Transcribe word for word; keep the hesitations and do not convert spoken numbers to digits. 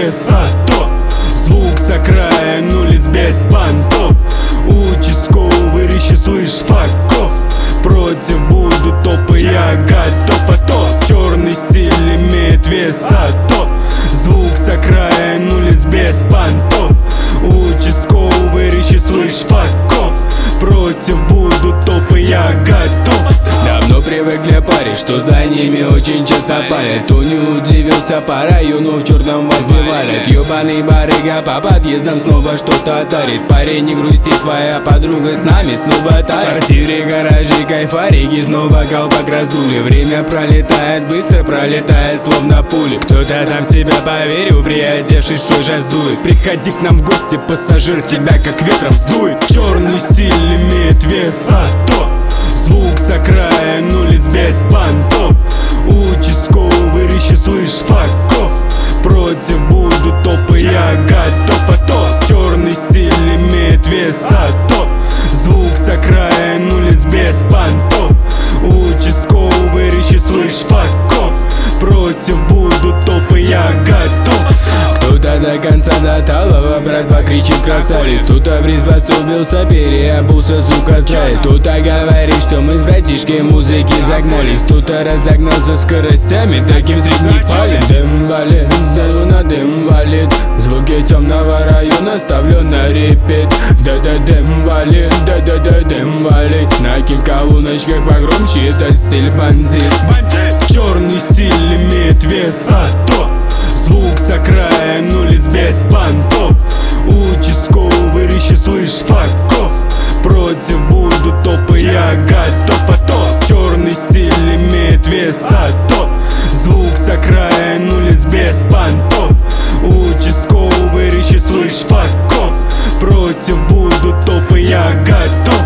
сато. Звук с окраин улиц без понтов. Участковый рыщи, слышь, факов. Против будут топы, я готов. А то черный стиль имеет вес, а то звук с окраин улиц без понтов. Участковый рыщи, слышь, факов. Против будут топы, я готов. Давно привыкли парень, что за ними очень часто палят. Кто не удивился, по району в черном вазе валят. Ёбаный барыга по подъездам снова что-то дарит. Парень, не грусти, твоя подруга с нами снова тает. В квартире, гаражи, кайфарики, снова колпак раздули. Время пролетает, быстро пролетает, словно пули. Кто-то там в себя поверил, приодевшись, что же сдует. Приходи к нам в гости, пассажир, тебя как ветром сдует. Черный стиль имеет вес, а то звук с окраин улиц без понтов. Участковый рыщи, слышь, факов. Против будут топы, я готов. А то черный стиль имеет вес, а то звук с окраин улиц без понтов. Участковый рыщи, слышь, факов. Против будут топы, я готов. Кто-то до конца до талого, брат, покричит красавец. Кто-то в приспособился, переобулся, сука, заяц. Кто-то говорит, что мы с братишкой музыки загнались. Кто-то разогнался скоростями, таким зрительный палец. Дым валит, саду на дым валит. Звуки темного района ставлю на репит. Да-да, дым валит, да-да-да, дым валит. На кик-колоночках погромче, это стиль бандит. Черный стиль имеет вес, а то звук с окраин улиц без понтов. Участковый рыщи, слышь, факов. Против будут топы, я готов. А то черный стиль имеет вес, а то звук с окраин улиц без понтов. Участковый рыщи, слышь, факов. Против будут топы, я готов.